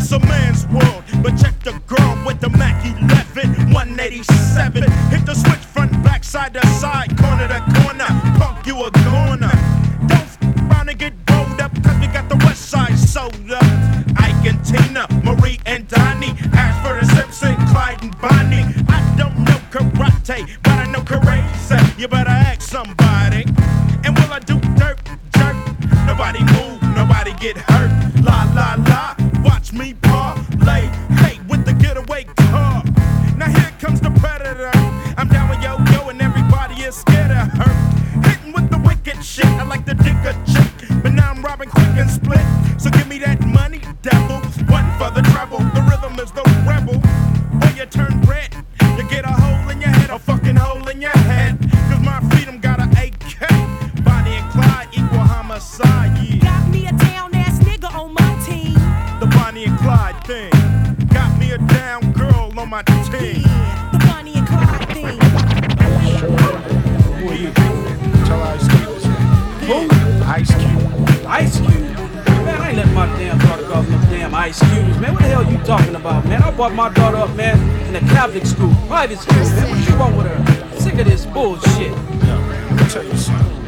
It's a man's world, but check the girl with the Mac 11, 187. Hit the switch front, back, side to side, corner to corner. Punk, you a goner. Don't round and get rolled up, cause we got the west side sold up. Ike and Tina, Marie and Donnie, Ashford and Simpson, Clyde and Bonnie. I don't know karate, but I know crazy. You better ask somebody. And will I do dirt, jerk? Nobody move, nobody get hurt. La la la, watch me parlay. Hey, with the getaway car. Now here comes the predator. I'm down with yo-yo and everybody is scared of her. Hitting with the wicked shit, I like to dig a chick, but now I'm robbing quick and split. So give me that money, devil. One for the treble, the rhythm is the rebel. When you turn red, you get a hole in your head, a fucking hole in your head. Cause my freedom got an AK. Bonnie and Clyde equal homicide, yeah. Got me a down-ass nigga on my team. The Bonnie and Clyde thing. Got me a down girl on my team. Yeah, the Bonnie and Clyde thing. Who are you? Tell Ice Cube. Who? Ice Cube. Ice Cube? Man, I ain't letting my damn daughter go off no damn Ice Cubes, man. What the hell you talking about, man? I brought my daughter up, man, in a Catholic school, private school, man. What you want with her? I'm sick of this bullshit. Yo, let me tell you something.